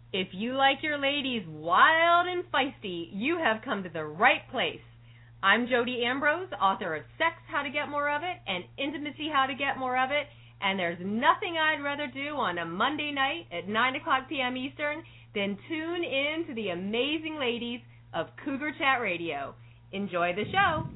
If you like your ladies wild and feisty, you have come to the right place. I'm Jody Ambrose, author of Sex, How to Get More of It, and Intimacy, How to Get More of It, and there's nothing I'd rather do on a Monday night at 9 o'clock p.m. Eastern than tune in to the amazing ladies of Cougar Chat Radio. Enjoy the show.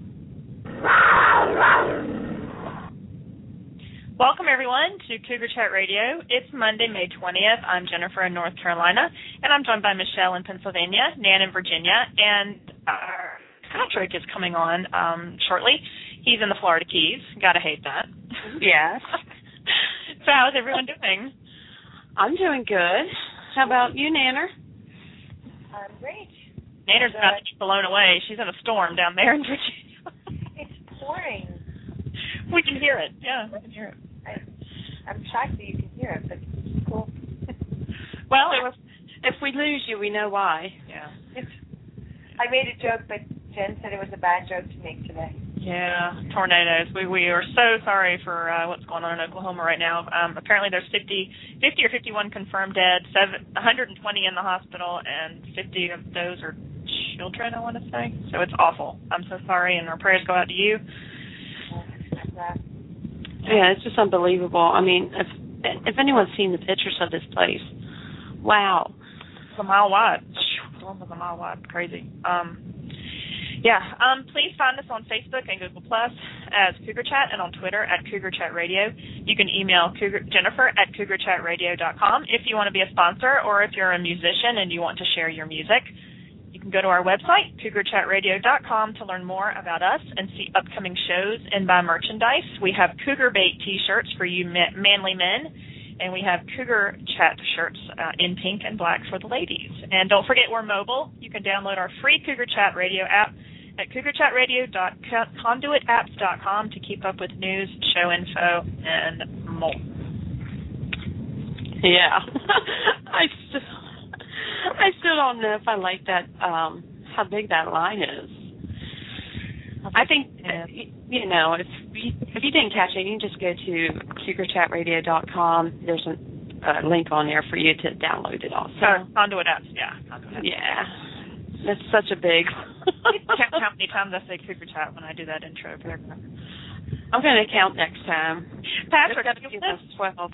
Welcome, everyone, to Cougar Chat Radio. It's Monday, May 20th. I'm Jennifer in North Carolina, and I'm joined by Michelle in Pennsylvania, Nan in Virginia, and Patrick is coming on shortly. He's in the Florida Keys. Gotta hate that. Yes. So how's everyone doing? I'm doing good. How about you, Nanner? I'm great. Nanner's about to get blown away. She's in a storm down there in Virginia. It's pouring. We can hear it. Yeah, we can hear it. I'm shocked that you can hear it, but it's cool. Well, if we lose you, we know why. Yeah. I made a joke, but Jen said it was a bad joke to make today. Yeah, tornadoes. We are so sorry for what's going on in Oklahoma right now. Apparently there's 50 or 51 confirmed dead, 120 in the hospital, and 50 of those are children, I want to say. So it's awful. I'm so sorry, and our prayers go out to you. Yeah, it's just unbelievable. I mean, if anyone's seen the pictures of this place, wow. It's a mile wide. It's almost a mile wide. Crazy. Please find us on Facebook and Google Plus as Cougar Chat, and on Twitter at Cougar Chat Radio. You can email Jennifer at CougarChatRadio.com if you want to be a sponsor, or if you're a musician and you want to share your music. You can go to our website, CougarChatRadio.com, to learn more about us and see upcoming shows and buy merchandise. We have Cougar Bait T-shirts for you manly men, and we have Cougar Chat shirts in pink and black for the ladies. And don't forget, we're mobile. You can download our free Cougar Chat Radio app at CougarChatRadio.conduitapps.com to keep up with news, show info, and more. Yeah. I still don't know if I like that, how big that line is. I think, if you didn't catch it, you can just go to CougarChatRadio.com. There's a link on there for you to download it also. Conduit apps, yeah. Yeah. That's such a big... Count how many times I say Cougar Chat when I do that intro paragraph. I'm going to count next time. Patrick, 12.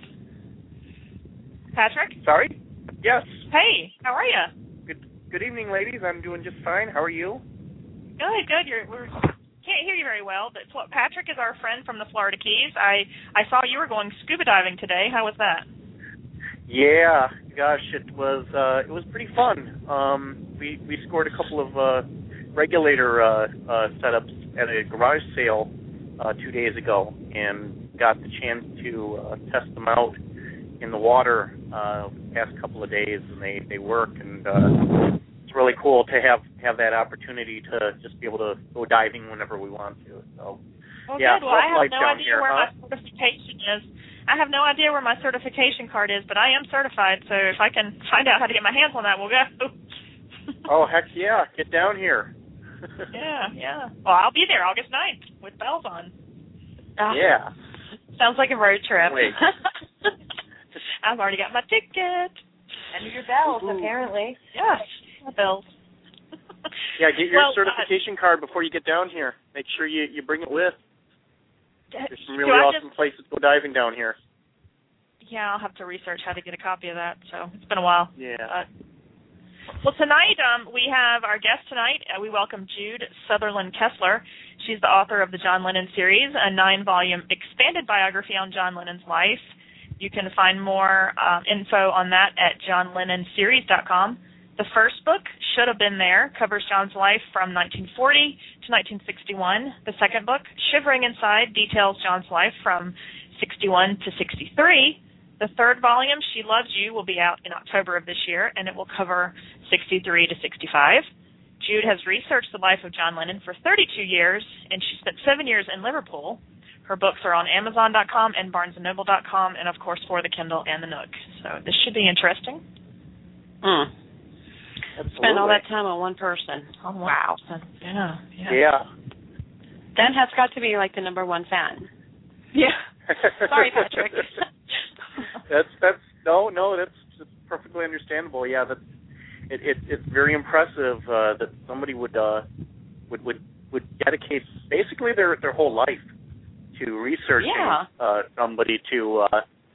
Patrick? Sorry? Yes. Hey, how are you? Good evening, ladies. I'm doing just fine. How are you? Good. We can't hear you very well, but Patrick is our friend from the Florida Keys. I saw you were going scuba diving today. How was that? Yeah, gosh, it was pretty fun. We scored a couple of regulator setups at a garage sale 2 days ago, and got the chance to test them out in the water the past couple of days, and they work, and it's really cool to have that opportunity to just be able to go diving whenever we want to. So, yeah, good. Well, I have no idea here, where my certification is. I have no idea where my certification card is, but I am certified, so if I can find out how to get my hands on that, we'll go. Oh, heck yeah. Get down here. Yeah. Well, I'll be there August 9th with bells on. Yeah. Sounds like a road trip. Wait. I've already got my ticket. And your bells, apparently. Yes, my bells. Yeah, get your certification card before you get down here. Make sure you bring it with. There's some really awesome places to go diving down here. Yeah, I'll have to research how to get a copy of that, so it's been a while. Yeah. Well, tonight we have our guest tonight. We welcome Jude Sutherland Kessler. She's the author of the John Lennon series, a 9-volume expanded biography on John Lennon's life. You can find more info on that at johnlennonseries.com. The first book, Should Have Been There, covers John's life from 1940 to 1961. The second book, Shivering Inside, details John's life from 61 to 63. The third volume, She Loves You, will be out in October of this year, and it will cover 63 to 65. Jude has researched the life of John Lennon for 32 years, and she spent 7 years in Liverpool. Her books are on Amazon.com and BarnesandNoble.com, and, of course, for the Kindle and the Nook. So this should be interesting. Spend all that time on one person. Oh, wow. Yeah. Dan has got to be like the number one fan. Yeah. Sorry, Patrick. that's perfectly understandable. Yeah, that's it's very impressive that somebody would dedicate basically their whole life to researching somebody to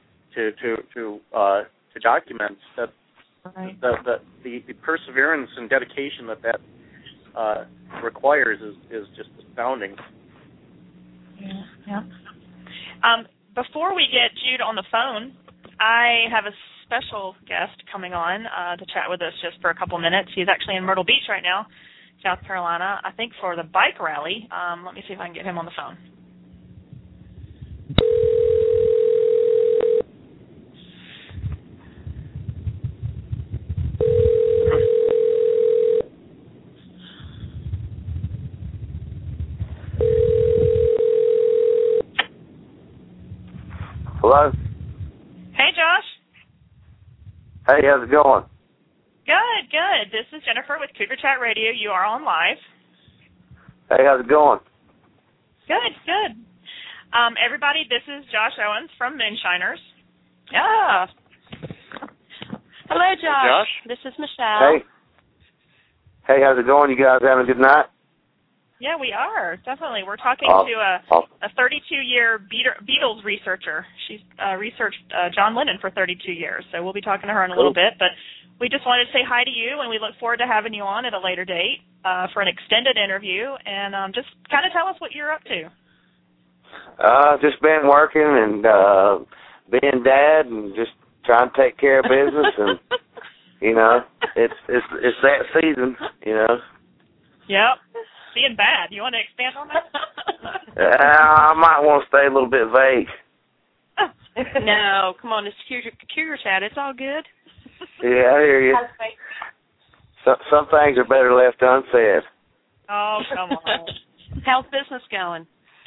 document that. Right. The perseverance and dedication that requires is just astounding. Yeah. Before we get Jude on the phone, I have a special guest coming on to chat with us just for a couple minutes. He's actually in Myrtle Beach right now, South Carolina, I think for the bike rally. Let me see if I can get him on the phone. Hello? Hey, Josh. Hey, how's it going? Good. This is Jennifer with Cougar Chat Radio. You are on live. Hey, how's it going? Good. Everybody, this is Josh Owens from Moonshiners. Yeah. Hello, Josh. This is Michelle. Hey, how's it going? You guys having a good night? Yeah, we are, definitely. We're talking to a 32-year Beatles researcher. She's researched John Lennon for 32 years, so we'll be talking to her in a little bit. But we just wanted to say hi to you, and we look forward to having you on at a later date for an extended interview. And just kind of tell us what you're up to. Just been working and being dad and just trying to take care of business. And, you know, it's that season, you know. Yep. Being bad. You want to expand on that? I might want to stay a little bit vague. No, come on, it's Cougar Chat. It's all good. Yeah, I hear you. Some things are better left unsaid. Oh, come on. How's business going?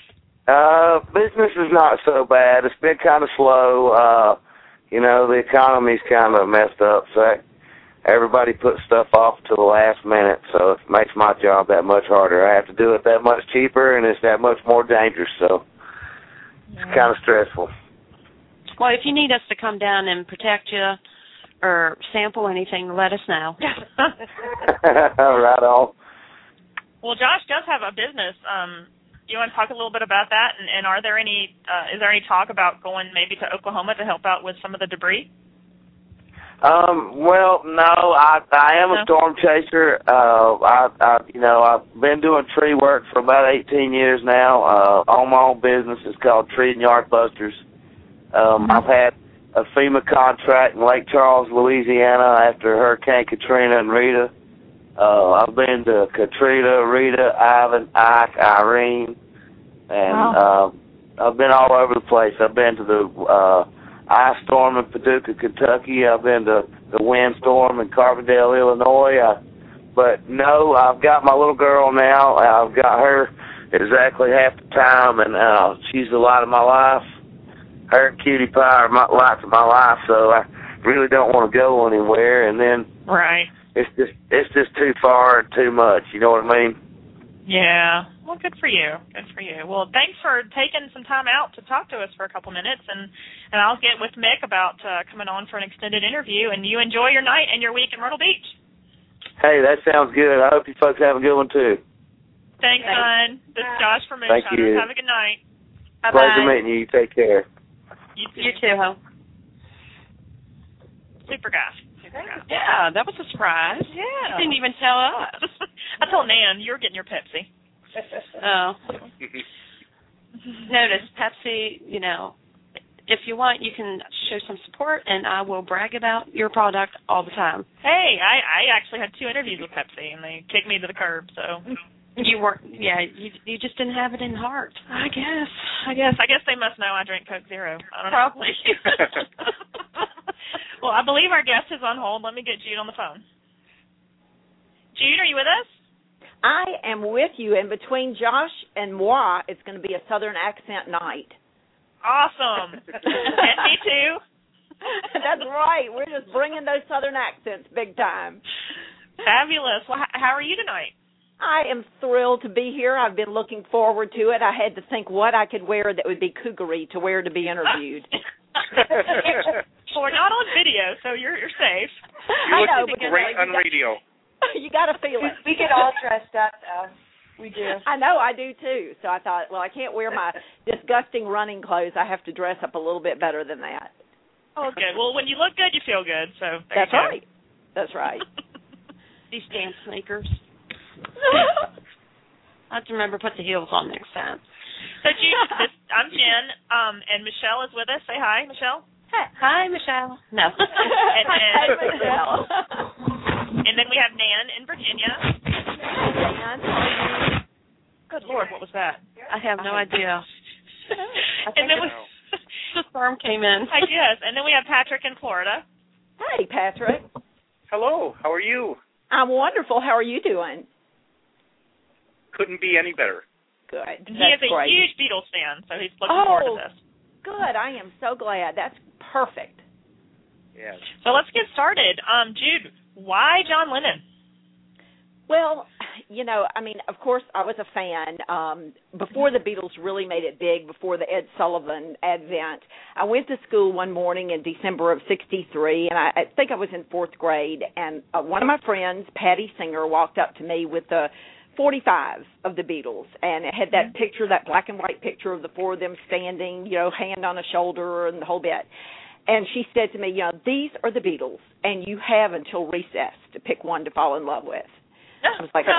Business is not so bad. It's been kind of slow. You know, the economy's kind of messed up, so everybody puts stuff off to the last minute, so it makes my job that much harder. I have to do it that much cheaper, and it's that much more dangerous, so it's kind of stressful. Well, if you need us to come down and protect you or sample anything, let us know. Right on. Well, Josh does have a business. You want to talk a little bit about that? And are there any? Is there any talk about going maybe to Oklahoma to help out with some of the debris? Well, no, I am a storm chaser. I've been doing tree work for about 18 years now. On my own business. It's called Tree and Yard Busters. I've had a FEMA contract in Lake Charles, Louisiana after Hurricane Katrina and Rita. I've been to Katrina, Rita, Ivan, Ike, Irene, and I've been all over the place. I've been to the ice storm in Paducah, Kentucky. I've been to the windstorm in Carbondale, Illinois. But no, I've got my little girl now. I've got her exactly half the time, and she's the light of my life. Her and Cutie Pie are my lights of my life, so I really don't want to go anywhere. And then it's just too far and too much. You know what I mean? Yeah. Well, good for you. Well, thanks for taking some time out to talk to us for a couple minutes, and I'll get with Mick about coming on for an extended interview, and you enjoy your night and your week in Myrtle Beach. Hey, that sounds good. I hope you folks have a good one, too. Thanks, son. This is Josh from Moonshiners. Thank you. Have a good night. Bye-bye. Pleasure meeting you. Take care. You too, Ho. Super guy. Yeah, that was a surprise. Yeah. You didn't even tell us. I told Nan you were getting your Pepsi. Oh. Notice, Pepsi, you know, if you want, you can show some support, and I will brag about your product all the time. Hey, I actually had 2 interviews with Pepsi, and they kicked me to the curb, so... You weren't, you just didn't have it in heart. I guess they must know I drink Coke Zero. I don't know. Probably. Well, I believe our guest is on hold. Let me get Jude on the phone. Jude, are you with us? I am with you, and between Josh and moi, it's going to be a Southern accent night. Awesome. And me too. That's right. We're just bringing those Southern accents big time. Fabulous. Well, how are you tonight? I am thrilled to be here. I've been looking forward to it. I had to think what I could wear that would be cougary to wear to be interviewed. Well, we're not on video, so you're safe. You look great on radio. You got to feel it. We get all dressed up, though. We do. I know, I do too. So I thought, well, I can't wear my disgusting running clothes. I have to dress up a little bit better than that. Oh, good. Well, when you look good, you feel good. So That's right. That's right. These dance sneakers. I have to remember to put the heels on next time. So, I'm Jen, and Michelle is with us. Say hi, Michelle. Hi, Michelle. No. Hi, Michelle. And then we have Nan in Virginia. Nan. Good Lord, what was that? I have no idea. And then the storm came in. I guess. And then we have Patrick in Florida. Hey, Patrick. Hello, how are you? I'm wonderful. How are you doing? Couldn't be any better. Good. He is a great. huge Beatles fan, so he's looking forward to this. Good. I am so glad. That's perfect. Yeah. So let's get started. Jude, why John Lennon? Well, of course, I was a fan. Before the Beatles really made it big, before the Ed Sullivan advent, I went to school one morning in December of '63, and I think I was in 4th grade, and one of my friends, Patty Singer, walked up to me with the 45 of the Beatles, and it had that picture, that black and white picture of the four of them standing, hand on a shoulder and the whole bit. And she said to me, these are the Beatles, and you have until recess to pick one to fall in love with. I was like,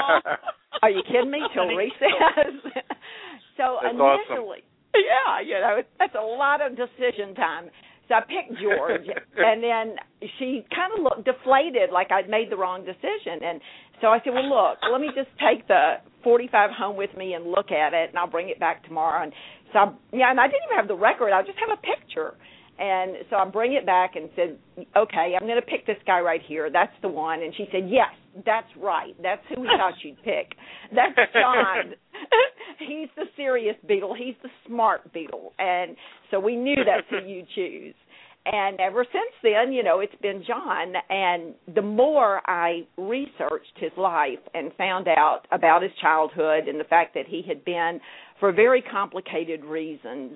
are you kidding me? Till recess? So that's initially, awesome. that's a lot of decision time. So I picked George, and then she kind of looked deflated, like I'd made the wrong decision. And so I said, well, look, let me just take the 45 home with me and look at it, and I'll bring it back tomorrow. And so, and I didn't even have the record. I just have a picture. And so I bring it back and said, okay, I'm going to pick this guy right here. That's the one. And she said, yes, that's right. That's who we thought you'd pick. That's John. He's the serious Beatle. He's the smart Beatle. And so we knew that's who you'd choose. And ever since then, it's been John. And the more I researched his life and found out about his childhood and the fact that he had been, for very complicated reasons,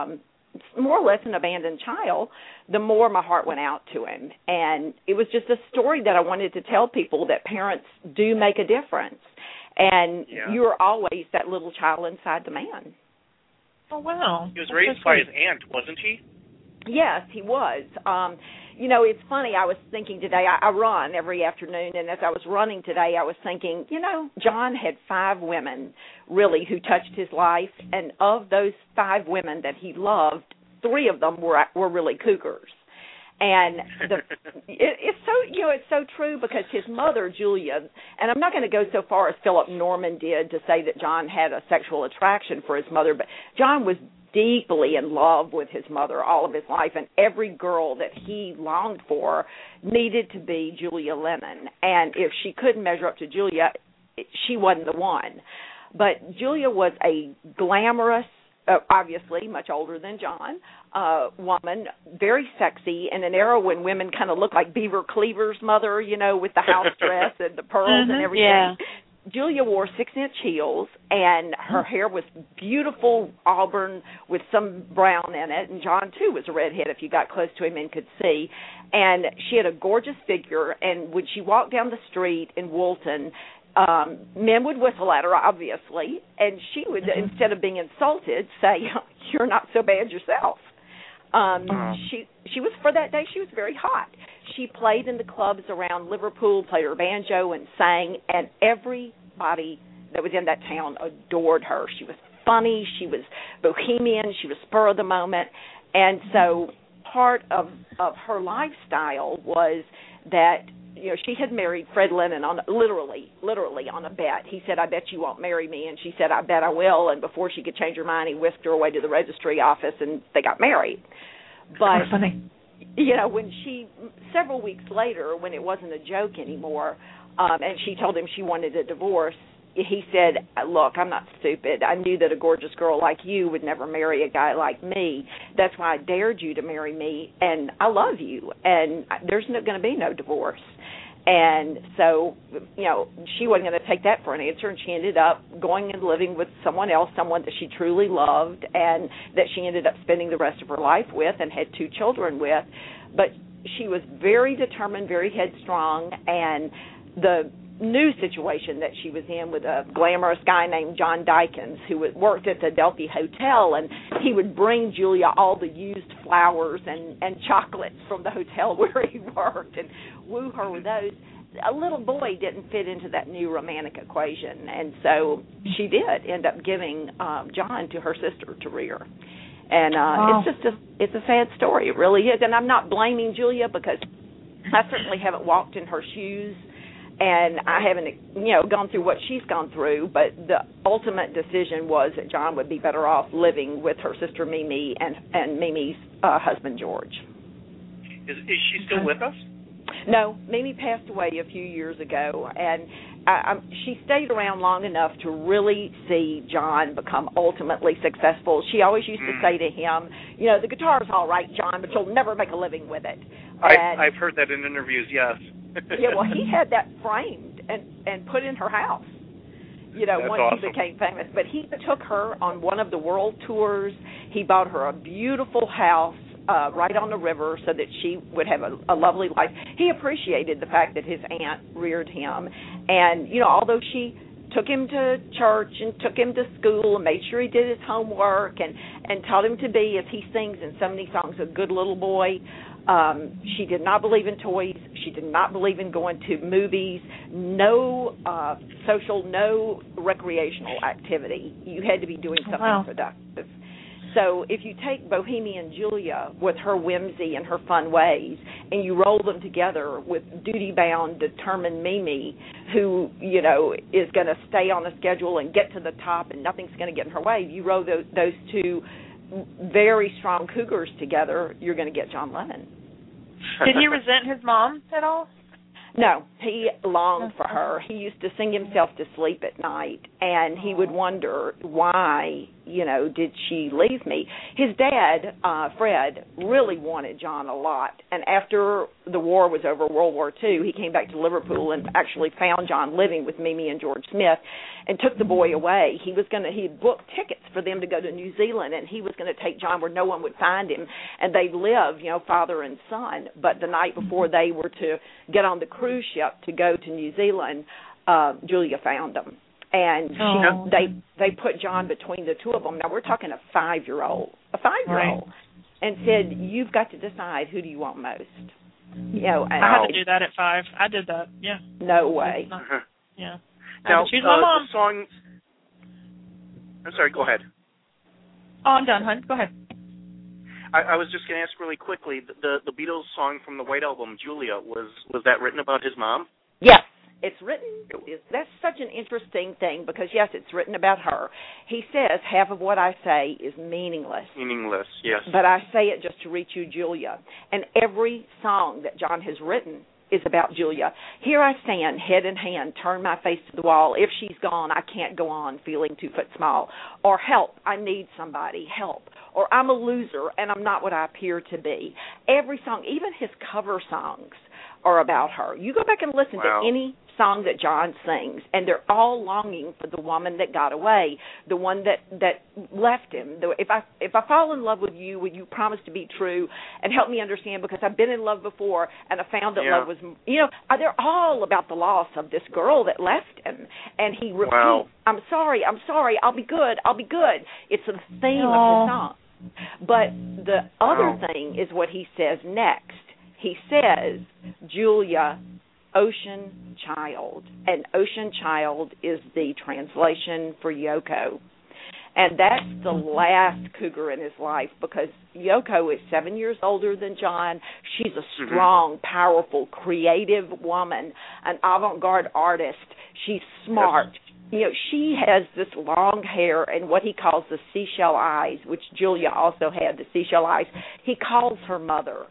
more or less an abandoned child, the more my heart went out to him. And it was just a story that I wanted to tell people, that parents do make a difference. And you're always that little child inside the man. Oh, wow. He was raised by his aunt, wasn't he? Yes, he was. It's funny, I was thinking today, I run every afternoon, and as I was running today, I was thinking, John had 5 women, really, who touched his life, and of those 5 women that he loved, 3 of them were really cougars. And it's so true, because his mother, Julia, and I'm not going to go so far as Philip Norman did to say that John had a sexual attraction for his mother, but John was deeply in love with his mother all of his life, and every girl that he longed for needed to be Julia Lennon. And if she couldn't measure up to Julia, she wasn't the one. But Julia was a glamorous, obviously much older than John, woman, very sexy, in an era when women kind of looked like Beaver Cleaver's mother, with the house dress and the pearls and everything. Yeah. Julia wore 6-inch heels, and her hair was beautiful auburn with some brown in it, and John, too, was a redhead if you got close to him and could see. And she had a gorgeous figure, and when she walked down the street in Woolton, men would whistle at her, obviously, and she would, instead of being insulted, say, you're not so bad yourself. She was, for that day, she was very hot. She played in the clubs around Liverpool, played her banjo and sang, and everybody that was in that town adored her. She was funny, she was bohemian, she was spur of the moment, and so part of her lifestyle was that she had married Fred Lennon on literally on a bet. He said, I bet you won't marry me, and she said, I bet I will, and before she could change her mind, he whisked her away to the registry office, and they got married. But funny. When several weeks later, when it wasn't a joke anymore, and she told him she wanted a divorce, he said, look, I'm not stupid. I knew that a gorgeous girl like you would never marry a guy like me. That's why I dared you to marry me, and I love you, and there's going to be no divorce. And so, she wasn't going to take that for an answer, and she ended up going and living with someone else, someone that she truly loved and that she ended up spending the rest of her life with and had 2 children with. But she was very determined, very headstrong, and the new situation that she was in with a glamorous guy named John Dykins, who worked at the Adelphi Hotel, and he would bring Julia all the used flowers and chocolates from the hotel where he worked and woo her with those. A little boy didn't fit into that new romantic equation, and so she did end up giving John to her sister to rear. And it's a sad story. It really is. And I'm not blaming Julia, because I certainly haven't walked in her shoes, and I haven't, gone through what she's gone through, but the ultimate decision was that John would be better off living with her sister Mimi and Mimi's husband, George. Is she still with us? No, Mimi passed away a few years ago, and she stayed around long enough to really see John become ultimately successful. She always used to say to him, the guitar's all right, John, but you'll never make a living with it. I've heard that in interviews, yes. Yeah, well, he had that framed and put in her house, once awesome. he became famous. But he took her on one of the world tours. He bought her a beautiful house right on the river so that she would have a lovely life. He appreciated the fact that his aunt reared him. And, although she took him to church and took him to school and made sure he did his homework and taught him to be, as he sings in so many songs, a good little boy, she did not believe in toys. She did not believe in going to movies. No social, no recreational activity. You had to be doing something productive. So if you take Bohemian Julia with her whimsy and her fun ways, and you roll them together with duty-bound, determined Mimi, who, is going to stay on a schedule and get to the top and nothing's going to get in her way, you roll those 2 very strong cougars together, you're going to get John Lennon. Did he resent his mom at all? No, he longed for her. He used to sing himself to sleep at night, and he would wonder, why, did she leave me? His dad, Fred, really wanted John a lot, and after the war was over, World War II, he came back to Liverpool and actually found John living with Mimi and George Smith and took the boy away. He booked tickets for them to go to New Zealand, and he was going to take John where no one would find him, and they'd live, father and son. But the night before they were to get on the cruise ship to go to New Zealand, Julia found them. And they put John between the 2 of them. Now, we're talking a 5-year-old, right. And said, you've got to decide, who do you want most? I had to do that at 5. I did that, yeah. No way. Yeah. Now, choose my mom. The song... I'm sorry, go ahead. Oh, I'm done, hon. Go ahead. I was just going to ask really quickly, the Beatles song from the White Album, Julia, was that written about his mom? Yes. It's written, that's such an interesting thing because, yes, it's written about her. He says, half of what I say is meaningless. Meaningless, yes. But I say it just to reach you, Julia. And every song that John has written is about Julia. Here I stand, head in hand, turn my face to the wall. If she's gone, I can't go on, feeling 2 foot small. Or help, I need somebody, help. Or I'm a loser and I'm not what I appear to be. Every song, even his cover songs, are about her. You go back and listen to any song that John sings, and they're all longing for the woman that got away, the one that left him. If I fall in love with you, will you promise to be true and help me understand, because I've been in love before and I found that love was, they're all about the loss of this girl that left him. And he repeats, I'm sorry, I'll be good. It's the theme of his song. But the other thing is what he says next. He says, Julia, Ocean Child. And Ocean Child is the translation for Yoko. And that's the last cougar in his life, because Yoko is 7 years older than John. She's a strong, powerful, creative woman, an avant-garde artist. She's smart. She has this long hair and what he calls the seashell eyes, which Julia also had, the seashell eyes. He calls her mother.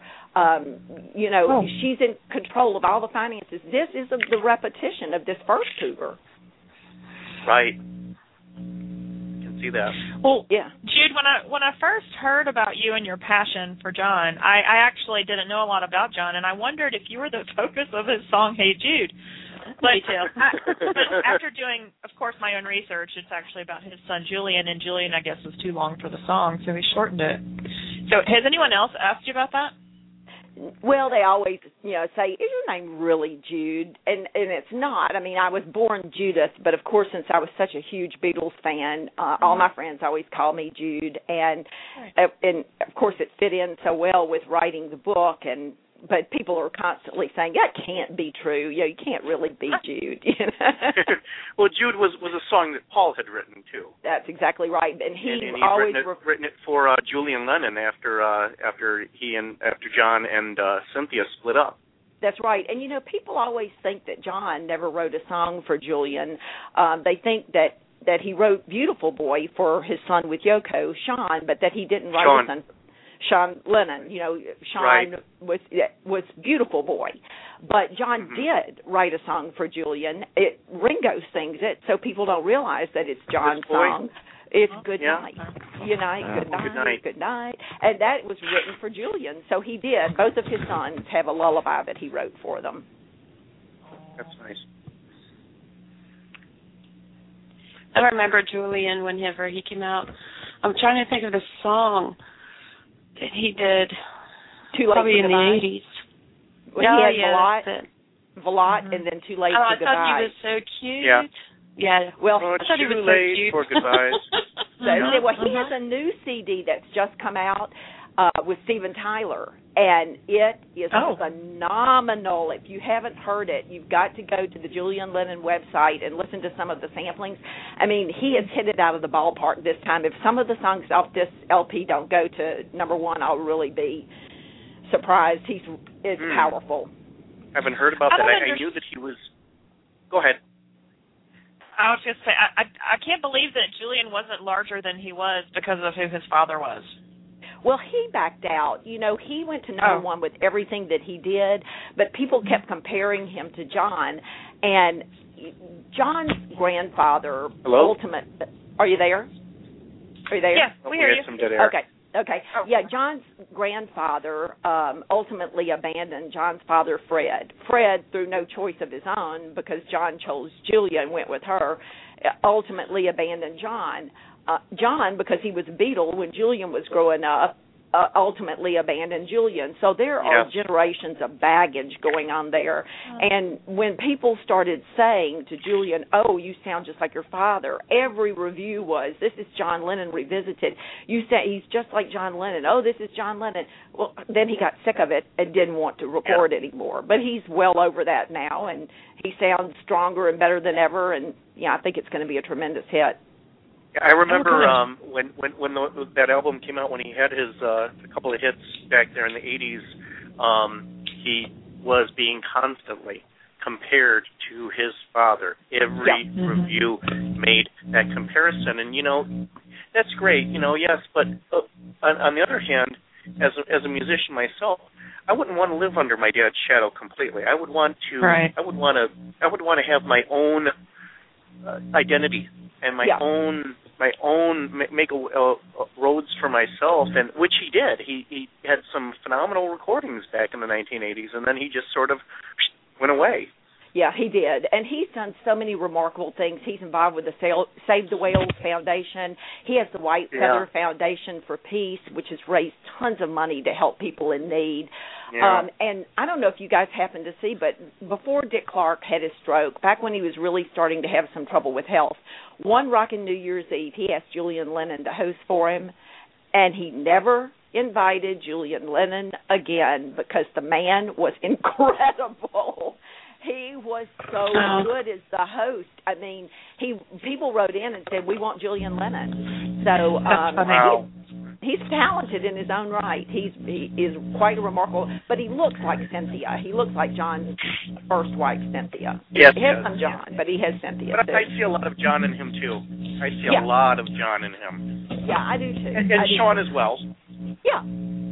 She's in control of all the finances. This is the repetition of this first cougar. Right. see that. Well, Yeah. Jude, when I first heard about you and your passion for John, I actually didn't know a lot about John, and I wondered if you were the focus of his song, Hey Jude. But, Me too. but after doing, of course, my own research, it's actually about his son Julian, and Julian, I guess, was too long for the song, so he shortened it. So has anyone else asked you about that? Well, they always, say, is your name really Jude? And it's not. I mean, I was born Judith, but of course, since I was such a huge Beatles fan, all my friends always call me Jude. And of course, it fit in so well with writing the book. But people are constantly saying, that can't be true. You can't really be Jude. Well, Jude was a song that Paul had written, too. That's exactly right. And he'd always written it for Julian Lennon after John and Cynthia split up. That's right. And, people always think that John never wrote a song for Julian. They think that he wrote Beautiful Boy for his son with Yoko, Sean, but that he didn't write his son. Sean Lennon, Sean right. was Beautiful Boy, but John did write a song for Julian. Ringo sings it, so people don't realize that it's John's song. It's Good Night, Good Night, Good Night, and that was written for Julian. So he did. Both of his sons have a lullaby that he wrote for them. That's nice. I remember Julian whenever he came out. I'm trying to think of the song that he did. Too Late probably for in Goodbye. the 80s. Well, he had Velotte, and then Too Late for Goodbye. I thought he was so cute. Yeah. Yeah. Well, I thought he was Too so Late cute. for Goodbyes. Well, he has a new CD that's just come out with Steven Tyler, and it is phenomenal. If you haven't heard it, you've got to go to the Julian Lennon website and listen to some of the samplings. I mean, he has hit it out of the ballpark this time. If some of the songs off this LP don't go to number one, I'll really be surprised. It's powerful. Haven't heard about that. I knew that he was... Go ahead. I was just saying, I can't believe that Julian wasn't larger than he was because of who his father was. Well, he backed out. He went to number one with everything that he did, but people kept comparing him to John. And John's grandfather, Hello? Are you there? Are you there? Yeah, we hear you. Some dead air. Okay. Oh. Yeah, John's grandfather ultimately abandoned John's father, Fred. Fred, through no choice of his own, because John chose Julia and went with her, ultimately abandoned John. John, because he was a Beatle when Julian was growing up, ultimately abandoned Julian. So there are generations of baggage going on there. And when people started saying to Julian, oh, you sound just like your father, every review was, this is John Lennon revisited. You say he's just like John Lennon. Oh, this is John Lennon. Well, then he got sick of it and didn't want to record anymore. But he's well over that now, and he sounds stronger and better than ever. And, I think it's going to be a tremendous hit. I remember when that album came out, when he had his a couple of hits back there in the 80s, he was being constantly compared to his father. Every review made that comparison, and that's great, yes. But on the other hand, as a musician myself, I wouldn't want to live under my dad's shadow completely. I would want to. Right. I would want to have my own identity and my own make roads for myself, and which he did. He had some phenomenal recordings back in the 1980s, and then he just sort of went away. Yeah, he did. And he's done so many remarkable things. He's involved with the Save the Whales Foundation. He has the White Feather Foundation for Peace, which has raised tons of money to help people in need. Yeah. And I don't know if you guys happen to see, but before Dick Clark had his stroke, back when he was really starting to have some trouble with health, one rockin' New Year's Eve, he asked Julian Lennon to host for him, and he never invited Julian Lennon again because the man was incredible. He was so good as the host. I mean, people wrote in and said, we want Julian Lennon. So he's talented in his own right. He is quite remarkable, but he looks like Cynthia. He looks like John's first wife, Cynthia. Yes, he has some John, but he has Cynthia but too. I see a lot of John in him too. I see a lot of John in him. Yeah, I do too. And Sean as well. Yeah.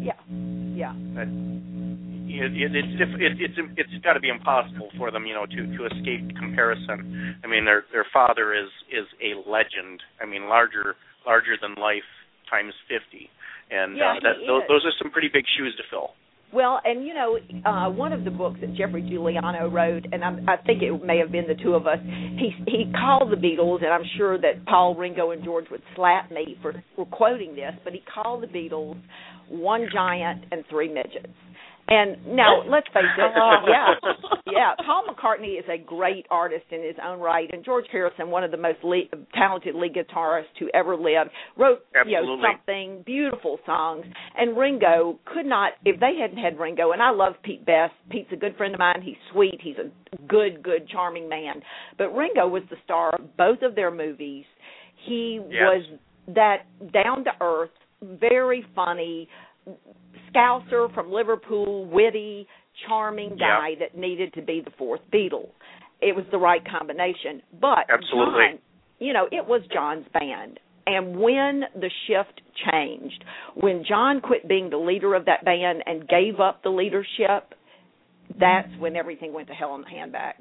It's got to be impossible for them, to escape comparison. I mean, their father is a legend. I mean, larger larger than life times 50, and those are some pretty big shoes to fill. Well, and one of the books that Jeffrey Giuliano wrote, and I think it may have been the two of us, he called the Beatles, and I'm sure that Paul, Ringo, and George would slap me for quoting this, but he called the Beatles one giant and three midgets. And now, let's face it, Paul McCartney is a great artist in his own right, and George Harrison, one of the most talented lead guitarists to ever live, wrote something, beautiful songs, and Ringo could not, if they hadn't had Ringo, and I love Pete Best, Pete's a good friend of mine, he's sweet, he's a good, charming man, but Ringo was the star of both of their movies. He was that down-to-earth, very funny, Scouser from Liverpool, witty, charming guy that needed to be the fourth Beatle. It was the right combination. But absolutely, John, it was John's band. And when the shift changed, when John quit being the leader of that band and gave up the leadership, that's when everything went to hell in the handbag.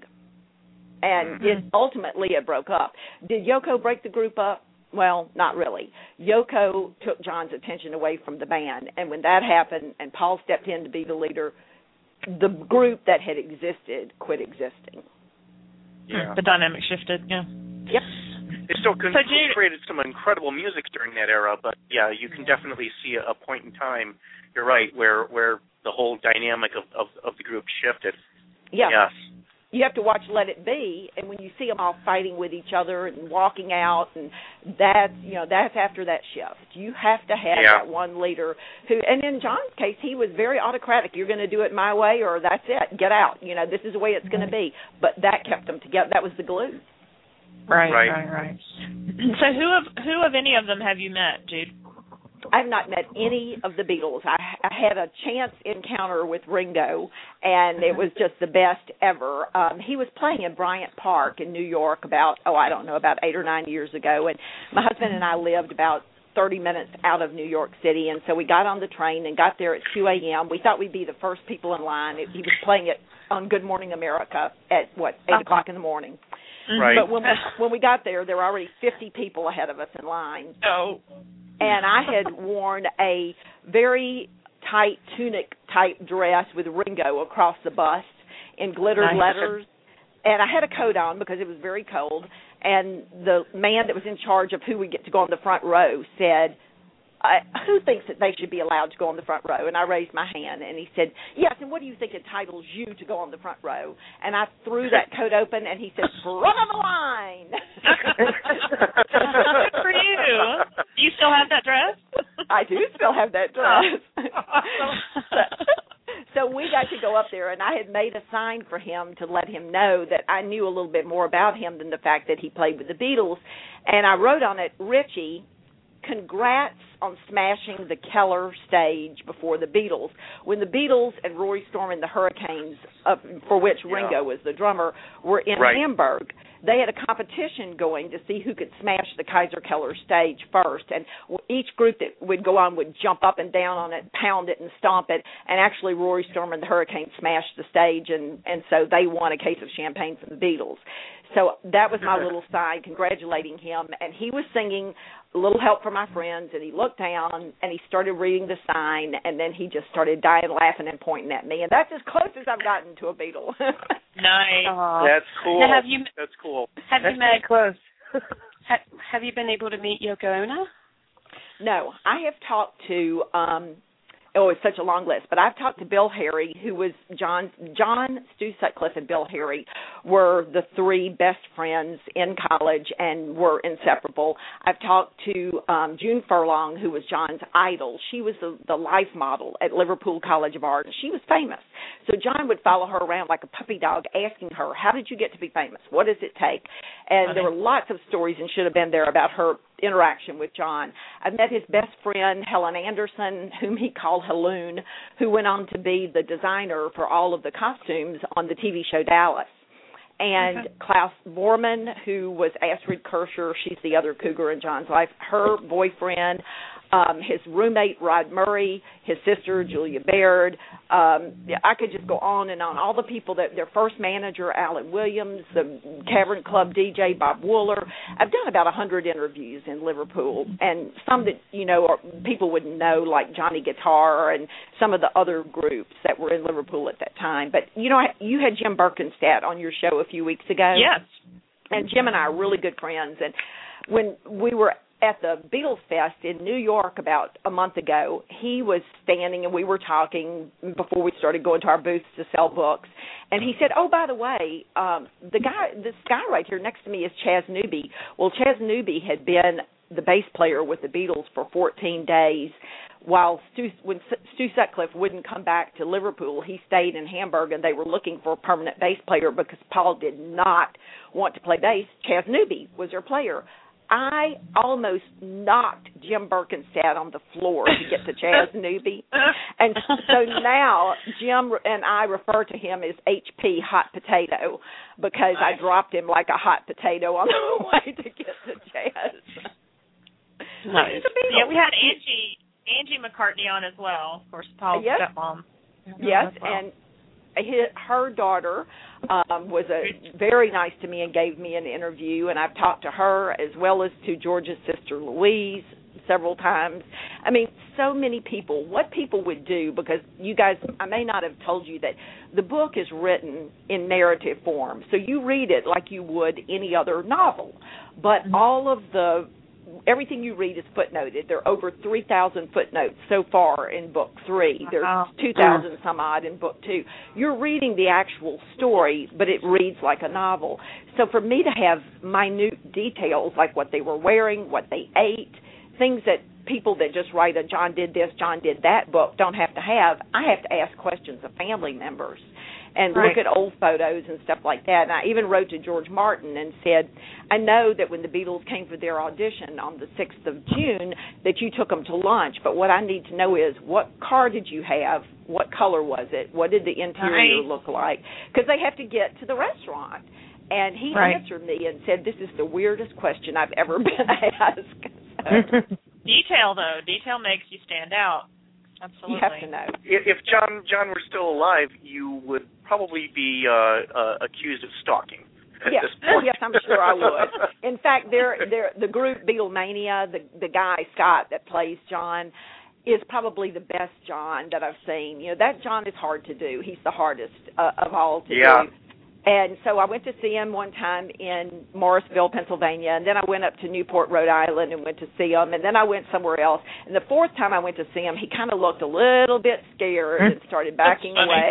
And ultimately it broke up. Did Yoko break the group up? Well, not really. Yoko took John's attention away from the band, and when that happened and Paul stepped in to be the leader, the group that had existed quit existing. Yeah. The dynamic shifted, Yep. They still created some incredible music during that era, but, you can definitely see a point in time, you're right, where the whole dynamic of the group shifted. Yeah. Yes. You have to watch Let It Be, and when you see them all fighting with each other and walking out, and that's after that shift. You have to have that one leader who, and in John's case, he was very autocratic. You're going to do it my way, or that's it. Get out. This is the way it's going to be. But that kept them together. That was the glue. Right. So who of any of them have you met, Jude? I've not met any of the Beatles. I had a chance encounter with Ringo, and it was just the best ever. He was playing in Bryant Park in New York about 8 or 9 years ago, and my husband and I lived about 30 minutes out of New York City, and so we got on the train and got there at 2 a.m. We thought we'd be the first people in line. He was playing it on Good Morning America at, 8 o'clock in the morning. Right. But when we got there were already 50 people ahead of us in line. Oh. And I had worn a very tight tunic-type dress with Ringo across the bust in glittered letters. And I had a coat on because it was very cold. And the man that was in charge of who would get to go on the front row said, who thinks that they should be allowed to go on the front row? And I raised my hand, and he said, yes, and what do you think entitles you to go on the front row? And I threw that coat open, and he said, front of the line. Good for you. Do you still have that dress? I do still have that dress. So we got to go up there, and I had made a sign for him to let him know that I knew a little bit more about him than the fact that he played with the Beatles. And I wrote on it, Richie, congrats on smashing the Keller stage before the Beatles. When the Beatles and Roy Storm and the Hurricanes, for which Ringo was the drummer, were in Hamburg, they had a competition going to see who could smash the Kaiser Keller stage first. And each group that would go on would jump up and down on it, pound it and stomp it. And actually Roy Storm and the Hurricanes smashed the stage, and so they won a case of champagne from the Beatles. So that was my little sign congratulating him. And he was singing A Little Help from My Friends, and he looked down, and he started reading the sign, and then he just started dying laughing and pointing at me. And that's as close as I've gotten to a Beatle. Nice. That's cool. Now, That's cool. Have you met close? Have you been able to meet Yoko Ono? No, I have talked to it's such a long list, but I've talked to Bill Harry, who was John, Stu Sutcliffe, and Bill Harry were the three best friends in college and were inseparable. I've talked to June Furlong, who was John's idol. She was the life model at Liverpool College of Art, and she was famous. So John would follow her around like a puppy dog, asking her, how did you get to be famous? What does it take? And there were lots of stories and should have been there about her interaction with John. I met his best friend, Helen Anderson, whom he called Haloon, who went on to be the designer for all of the costumes on the TV show Dallas. And Klaus Borman, who was Astrid Kirchherr, she's the other cougar in John's life, her boyfriend. his roommate, Rod Murray, his sister, Julia Baird. I could just go on and on. All the people that their first manager, Alan Williams, the Cavern Club DJ, Bob Wooler. I've done about 100 interviews in Liverpool, and some that, people wouldn't know, like Johnny Guitar and some of the other groups that were in Liverpool at that time. But, you had Jim Birkenstadt on your show a few weeks ago. Yes. And Jim and I are really good friends. And when we were at the Beatles Fest in New York about a month ago, he was standing and we were talking before we started going to our booths to sell books. And he said, oh, by the way, this guy right here next to me is Chas Newby. Well, Chas Newby had been the bass player with the Beatles for 14 days. While when Stu Sutcliffe wouldn't come back to Liverpool, he stayed in Hamburg, and they were looking for a permanent bass player because Paul did not want to play bass. Chas Newby was their player. I almost knocked Jim Birkenstadt on the floor to get to Chas Newby. And so now Jim and I refer to him as HP Hot Potato because I dropped him like a hot potato on the way to get to Chas. Nice. Yeah, we had Angie McCartney on as well, of course, Paul's stepmom. Yes, and her daughter was very nice to me and gave me an interview, and I've talked to her as well as to George's sister Louise several times. I mean, so many people, what people would do, because you guys, I may not have told you that the book is written in narrative form, so you read it like you would any other novel, but everything you read is footnoted. There are over 3,000 footnotes so far in Book 3. There's 2,000 some odd in Book 2. You're reading the actual story, but it reads like a novel. So for me to have minute details like what they were wearing, what they ate, things that people that just write a John did this, John did that book don't have to have, I have to ask questions of family members and look at old photos and stuff like that. And I even wrote to George Martin and said, I know that when the Beatles came for their audition on the 6th of June that you took them to lunch, but what I need to know is what car did you have, what color was it, what did the interior look like, because they have to get to the restaurant. And he answered me and said, this is the weirdest question I've ever been asked. Detail, though. Detail makes you stand out. Absolutely. You have to know. If John were still alive, you would probably be accused of stalking. Yes, I'm sure I would. In fact, the group Beatlemania, the guy Scott that plays John, is probably the best John that I've seen. That John is hard to do. He's the hardest of all to do. And so I went to see him one time in Morrisville, Pennsylvania, and then I went up to Newport, Rhode Island, and went to see him, and then I went somewhere else. And the fourth time I went to see him, he kind of looked a little bit scared and started backing away.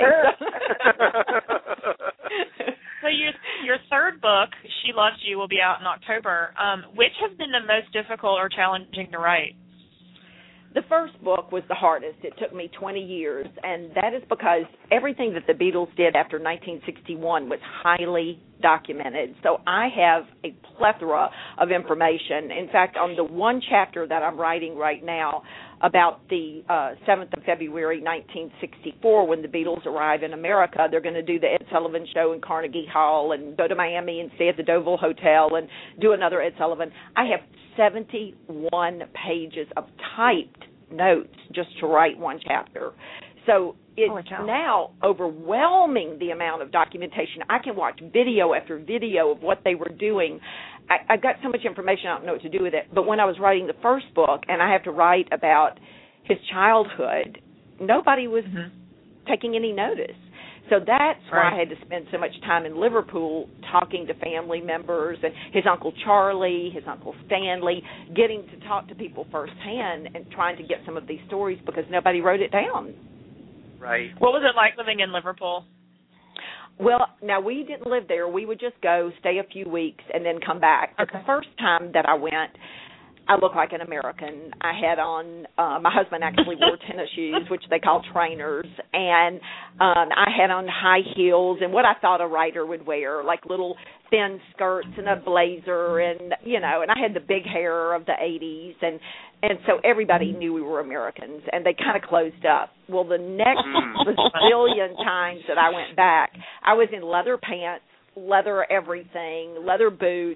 So your third book, She Loves You, will be out in October. Which has been the most difficult or challenging to write? The first book was the hardest. It took me 20 years, and that is because everything that the Beatles did after 1961 was highly documented. So I have a plethora of information. In fact, on the one chapter that I'm writing right now about the 7th of February 1964 when the Beatles arrive in America, they're going to do the Ed Sullivan Show in Carnegie Hall and go to Miami and stay at the Deauville Hotel and do another Ed Sullivan. I have 71 pages of typed notes just to write one chapter. So it's now overwhelming the amount of documentation. I can watch video after video of what they were doing. I've got so much information, I don't know what to do with it. But when I was writing the first book, and I have to write about his childhood, nobody was taking any notice. So that's why I had to spend so much time in Liverpool talking to family members and his Uncle Charlie, his Uncle Stanley, getting to talk to people firsthand and trying to get some of these stories because nobody wrote it down. Right. What was it like living in Liverpool? Well, now we didn't live there. We would just go, stay a few weeks, and then come back. But the first time that I went, I looked like an American. I had on, my husband actually wore tennis shoes, which they call trainers, and I had on high heels and what I thought a writer would wear, like little thin skirts and a blazer, and and I had the big hair of the 80s, and so everybody knew we were Americans, and they kind of closed up. Well, the next bazillion times that I went back, I was in leather pants, leather everything, leather boots,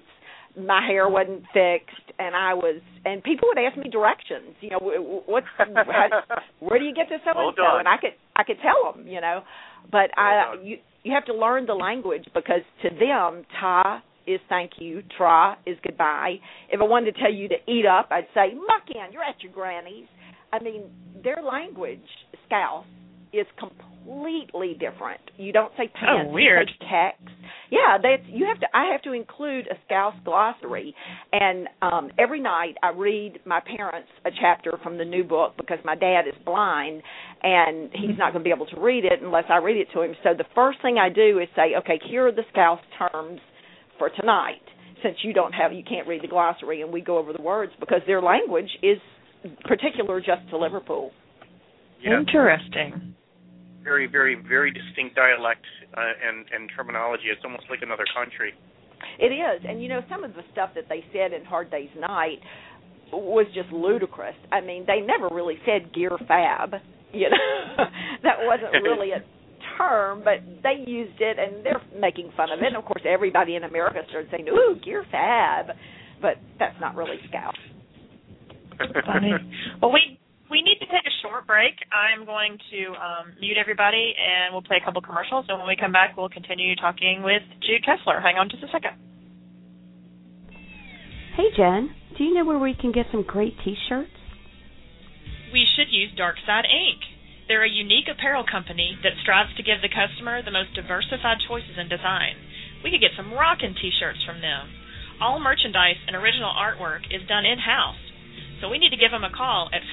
my hair wasn't fixed, and people would ask me directions. You know, where do you get to so and so? And I could tell them. You know, but you have to learn the language, because to them, ta is thank you, tra is goodbye. If I wanted to tell you to eat up, I'd say, muckin, you're at your granny's. I mean, their language, Scouse, is completely different. You don't say pants, weird. You say text. Yeah, I have to include a Scouse glossary, and every night I read my parents a chapter from the new book, because my dad is blind, and he's not going to be able to read it unless I read it to him. So the first thing I do is say, okay, here are the Scouse terms for tonight, since you can't read the glossary, and we go over the words, because their language is particular just to Liverpool. Yeah. Interesting. Very, very, very distinct dialect and terminology. It's almost like another country. It is, and you know, some of the stuff that they said in Hard Day's Night was just ludicrous. I mean, they never really said gear fab. You know, that wasn't really a term, but they used it, and they're making fun of it. And of course, everybody in America started saying, "Ooh, gear fab," but that's not really Scout. Funny. Well, we need to take a short break. I'm going to mute everybody, and we'll play a couple commercials. And when we come back, we'll continue talking with Jude Kessler. Hang on just a second. Hey, Jen, do you know where we can get some great T-shirts? We should use Darkside Inc. They're a unique apparel company that strives to give the customer the most diversified choices in design. We could get some rockin' T-shirts from them. All merchandise and original artwork is done in-house, so we need to give them a call at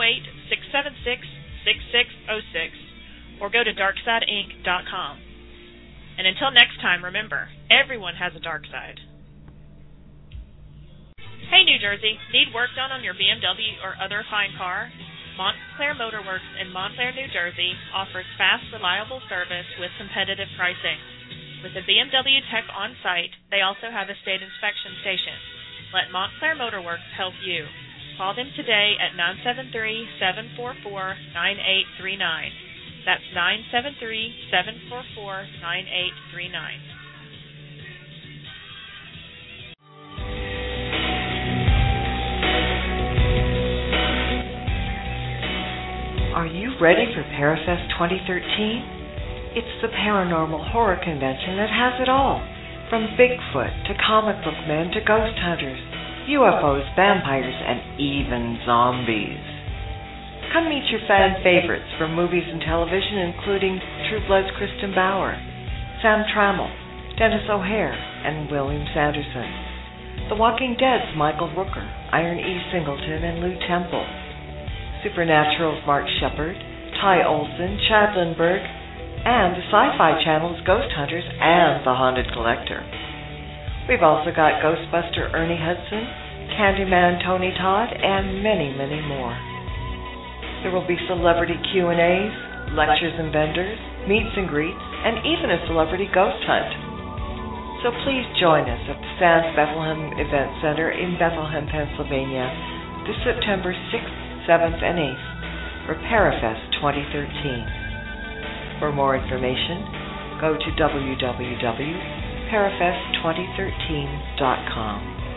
508-676-6606 or go to darksideinc.com. And until next time, remember, everyone has a dark side. Hey, New Jersey, need work done on your BMW or other fine car? Montclair Motorworks in Montclair, New Jersey offers fast, reliable service with competitive pricing. With a BMW tech on site, they also have a state inspection station. Let Montclair Motorworks help you. Call them today at 973-744-9839. That's 973-744-9839. Are you ready for Parafest 2013? It's the paranormal horror convention that has it all, from Bigfoot to comic book men to ghost hunters, UFOs, vampires, and even zombies. Come meet your fan favorites from movies and television, including True Blood's Kristen Bauer, Sam Trammell, Dennis O'Hare, and William Sanderson. The Walking Dead's Michael Rooker, Iron E. Singleton, and Lou Temple. Supernatural's Mark Shepard, Ty Olsson, Chad Lindberg, and the Sci-Fi Channel's Ghost Hunters and The Haunted Collector. We've also got Ghostbuster Ernie Hudson, Candyman Tony Todd, and many, many more. There will be celebrity Q&As, lectures and vendors, meets and greets, and even a celebrity ghost hunt. So please join us at the Sands Bethlehem Event Center in Bethlehem, Pennsylvania, this September 6th, 7th, and 8th for Parafest 2013. For more information, go to www.parafest2013.com.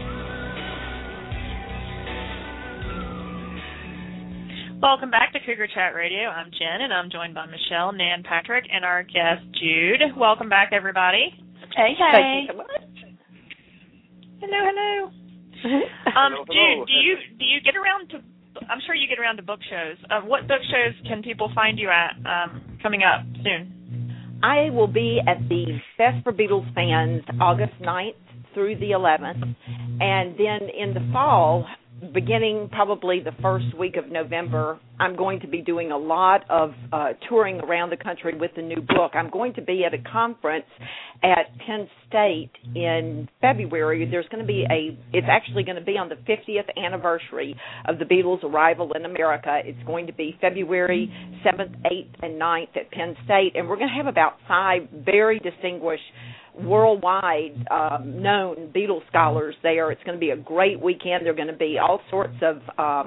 Welcome back to Cougar Chat Radio. I'm Jen, and I'm joined by Michelle, Nan Patrick, and our guest, Jude. Welcome back, everybody. Hey, hey. Thank you so much. Hello. Jude, do you get around to, I'm sure you get around to book shows. What book shows can people find you at coming up soon? I will be at the Fest for Beatles Fans August 9th through the 11th. And then in the fall, beginning probably the first week of November, I'm going to be doing a lot of touring around the country with the new book. I'm going to be at a conference at Penn State in February. There's going to be it's actually going to be on the 50th anniversary of the Beatles' arrival in America. It's going to be February 7th, 8th, and 9th at Penn State, and we're going to have about 5 very distinguished worldwide known Beatles scholars there. It's going to be a great weekend. There are going to be all sorts of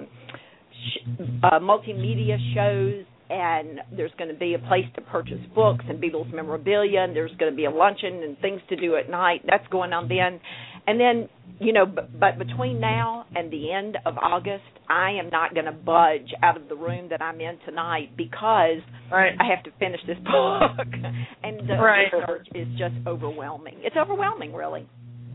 multimedia shows, and there's going to be a place to purchase books and Beatles memorabilia, and there's going to be a luncheon and things to do at night. That's going on then. And then, but between now and the end of August, I am not going to budge out of the room that I'm in tonight because I have to finish this book. And the research is just overwhelming. It's overwhelming, really.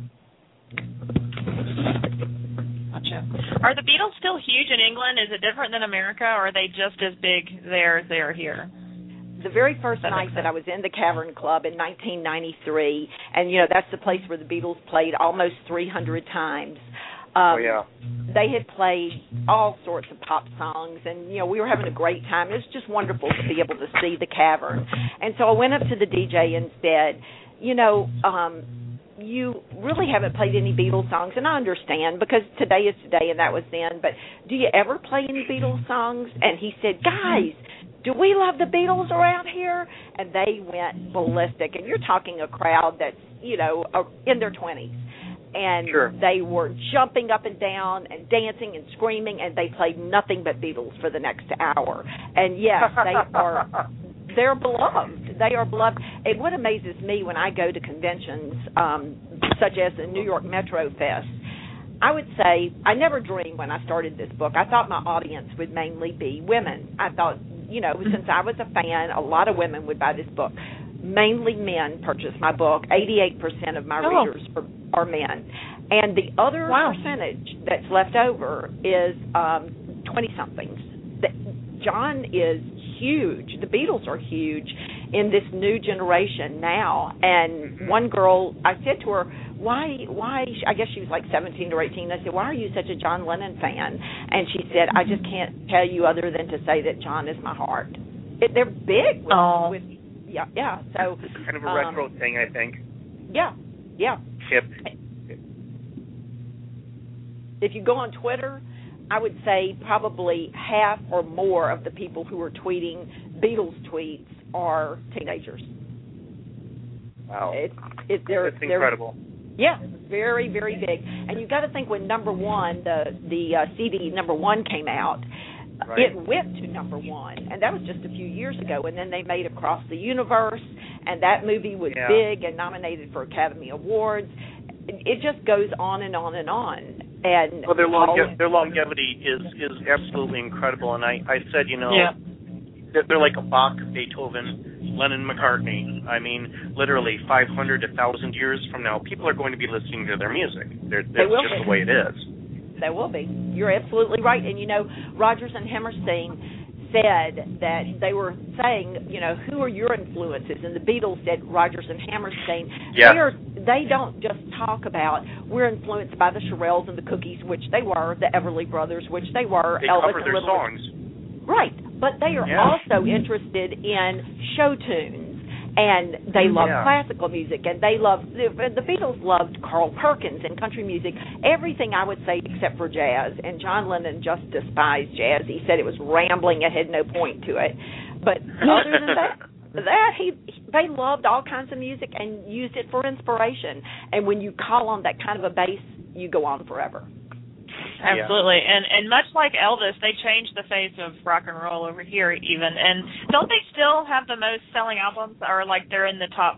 Gotcha. Are the Beatles still huge in England? Is it different than America, or are they just as big there as they are here? The very first night that I was in the Cavern Club in 1993, and, that's the place where the Beatles played almost 300 times. They had played all sorts of pop songs, and, we were having a great time. It was just wonderful to be able to see the Cavern. And so I went up to the DJ and said, you really haven't played any Beatles songs, and I understand because today is today and that was then, but do you ever play any Beatles songs? And he said, guys, do we love the Beatles around here? And they went ballistic. And you're talking a crowd that's, in their 20s. And they were jumping up and down and dancing and screaming, and they played nothing but Beatles for the next hour. And, yes, they're beloved. They are beloved. And what amazes me when I go to conventions, such as the New York Metro Fest, I would say I never dreamed when I started this book. I thought my audience would mainly be women. I thought, since I was a fan, a lot of women would buy this book. Mainly men purchase my book. 88% of my readers are men. And the other percentage that's left over is 20-somethings. John is huge. The Beatles are huge in this new generation now. And one girl, I said to her, why, I guess she was like 17 or 18. I said, why are you such a John Lennon fan? And she said, I just can't tell you other than to say that John is my heart. They're big with so it's kind of a retro thing, I think. Yeah. Hip. If you go on Twitter, I would say probably half or more of the people who are tweeting Beatles tweets are teenagers. Wow. That's incredible. Yeah, very, very big. And you got to think when number one, the CD number one came out, it whipped to number one, and that was just a few years ago. And then they made Across the Universe, and that movie was big and nominated for Academy Awards. It just goes on and on and on. And their longevity is absolutely incredible. And I said, they're like a Bach, Beethoven, Lennon, McCartney. I mean, literally 500 to 1,000 years from now, people are going to be listening to their music. That's just the way it is. They will be. You're absolutely right. And, Rodgers and Hammerstein said that they were saying, who are your influences? And the Beatles said Rodgers and Hammerstein. Yeah. They don't just talk about we're influenced by the Shirelles and the Cookies, which they were, the Everly Brothers, which they were. They Elvis cover their songs. Right. But they are also interested in show tunes. And they love classical music, and the Beatles loved Carl Perkins and country music, everything I would say except for jazz. And John Lennon just despised jazz. He said it was rambling, it had no point to it. But other than that, they loved all kinds of music and used it for inspiration. And when you call on that kind of a bass, you go on forever. Absolutely. And much like Elvis, they changed the face of rock and roll over here even. And don't they still have the most selling albums, or like they're in the top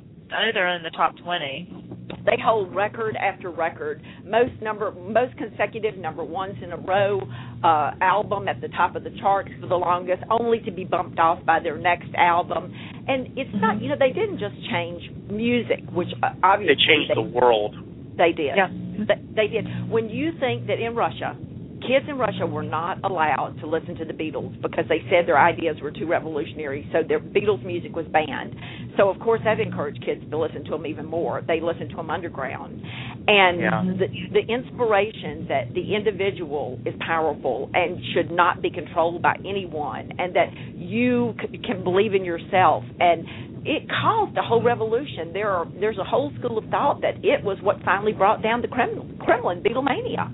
20? They hold record after record. Most consecutive number ones in a row, album at the top of the charts for the longest, only to be bumped off by their next album. And it's not, they didn't just change music, which obviously they changed the world. They did. Yeah. They did. When you think that in Russia, kids in Russia were not allowed to listen to the Beatles because they said their ideas were too revolutionary, so their Beatles music was banned. So, of course, that encouraged kids to listen to them even more. They listened to them underground. And the inspiration that the individual is powerful and should not be controlled by anyone, and that you can believe in yourself. And it caused a whole revolution. There's a whole school of thought that it was what finally brought down the Kremlin, Beatlemania.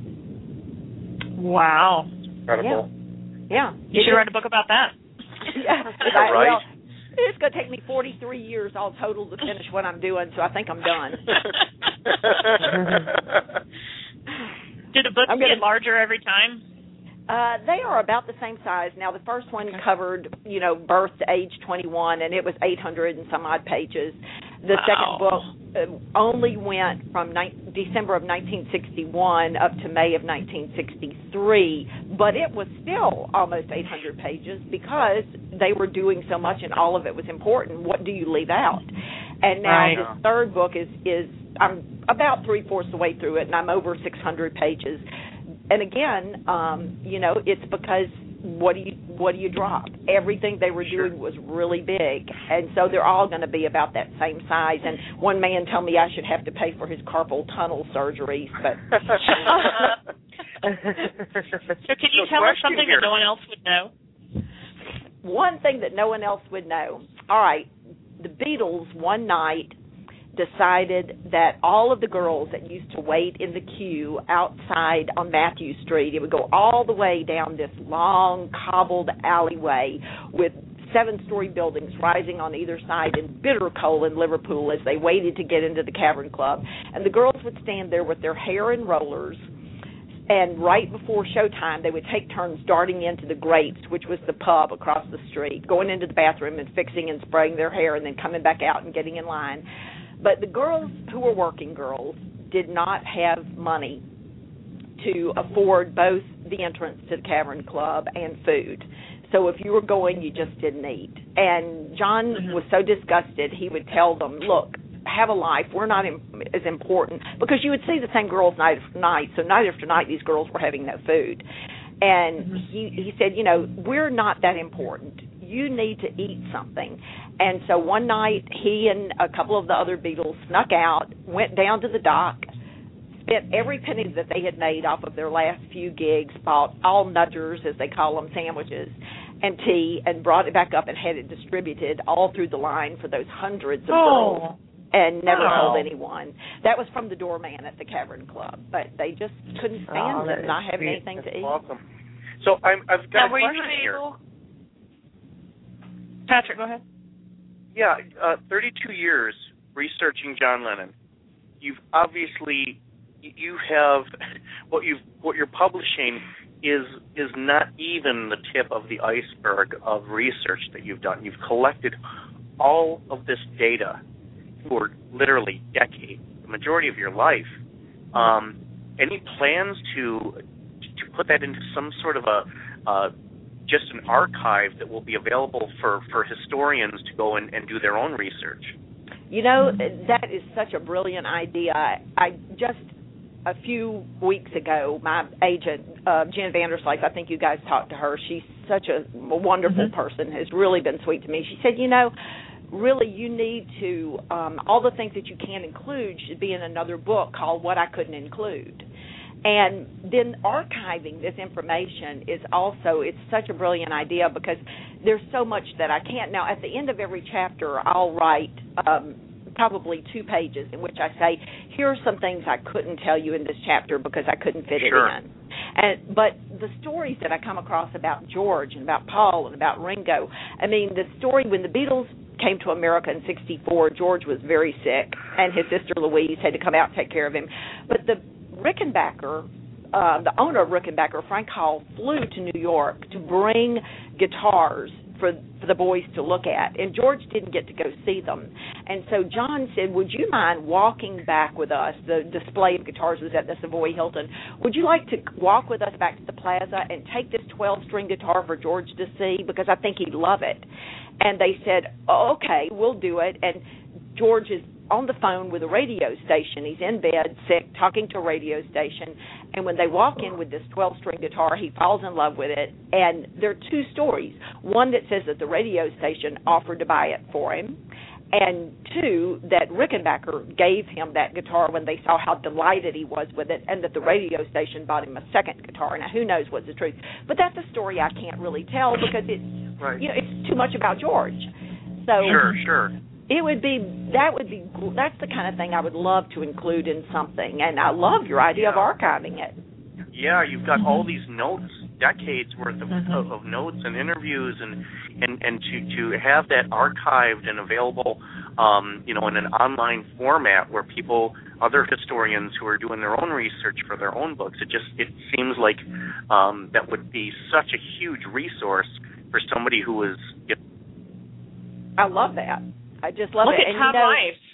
Wow. Incredible. Yeah. You should write a book about that. Yeah. Right. Well, it's going to take me 43 years all total to finish what I'm doing, so I think I'm done. Do the books get larger every time? They are about the same size. Now, the first one covered, birth to age 21, and it was 800 and some odd pages. The second book only went from December of 1961 up to May of 1963, but it was still almost 800 pages because they were doing so much and all of it was important. What do you leave out? And now this third book is I'm about 3/4 the way through it, and I'm over 600 pages. And again, it's because what do you drop? Everything they were doing was really big, and so they're all going to be about that same size. And one man told me I should have to pay for his carpal tunnel surgeries, but. So can you tell us something that no one else would know? One thing that no one else would know. All right, the Beatles one night decided that all of the girls that used to wait in the queue outside on Matthew Street, it would go all the way down this long cobbled alleyway with 7-story buildings rising on either side in bitter cold in Liverpool as they waited to get into the Cavern Club. And the girls would stand there with their hair in rollers, and right before showtime they would take turns darting into the Grapes, which was the pub across the street, going into the bathroom and fixing and spraying their hair and then coming back out and getting in line. But the girls who were working girls did not have money to afford both the entrance to the Cavern Club and food. So if you were going, you just didn't eat. And John was so disgusted, he would tell them, look, have a life. We're not as important. Because you would see the same girls night after night. So night after night, these girls were having no food. And he said, we're not that important. You need to eat something. And so one night, he and a couple of the other Beatles snuck out, went down to the dock, spent every penny that they had made off of their last few gigs, bought all nudgers, as they call them, sandwiches, and tea, and brought it back up and had it distributed all through the line for those hundreds of girls. And never told anyone. That was from the doorman at the Cavern Club. But they just couldn't stand it, not having anything to eat. Awesome. So I've got a question here. Patrick, go ahead. Yeah, 32 years researching John Lennon. You've obviously have what you're publishing is not even the tip of the iceberg of research that you've done. You've collected all of this data for literally decades, the majority of your life. Any plans to put that into some sort of just an archive that will be available for historians to go and do their own research? That is such a brilliant idea. I just a few weeks ago, my agent, Jen Vanderslice, I think you guys talked to her. She's such a wonderful person, has really been sweet to me. She said, really you need to, all the things that you can include should be in another book called What I Couldn't Include. And then archiving this information is also, it's such a brilliant idea because there's so much that I can't. Now, at the end of every chapter, I'll write probably 2 pages in which I say, here are some things I couldn't tell you in this chapter because I couldn't fit it in. But the stories that I come across about George and about Paul and about Ringo, I mean, the story when the Beatles came to America in '64, George was very sick, and his sister Louise had to come out and take care of him. But the Rickenbacker, the owner of Rickenbacker, Frank Hall, flew to New York to bring guitars for the boys to look at, and George didn't get to go see them. And so John said, would you mind walking back with us? The display of guitars was at the Savoy Hilton. Would you like to walk with us back to the plaza and take this 12-string guitar for George to see? Because I think he'd love it. And they said, okay, we'll do it. And George is on the phone with a radio station. He's in bed, sick, talking to a radio station. And when they walk in with this 12-string guitar, he falls in love with it. And there are 2 stories. One that says that the radio station offered to buy it for him, and 2, that Rickenbacker gave him that guitar when they saw how delighted he was with it, and that the radio station bought him a second guitar. Now, who knows what's the truth? But that's a story I can't really tell because it's it's too much about George. So Sure. That's the kind of thing I would love to include in something, and I love your idea of archiving it. Yeah, you've got all these notes, decades worth of notes and interviews, and to have that archived and available, in an online format where other historians who are doing their own research for their own books, it seems like that would be such a huge resource for somebody who is. I love that. I just love Look it. Look at Tom Life.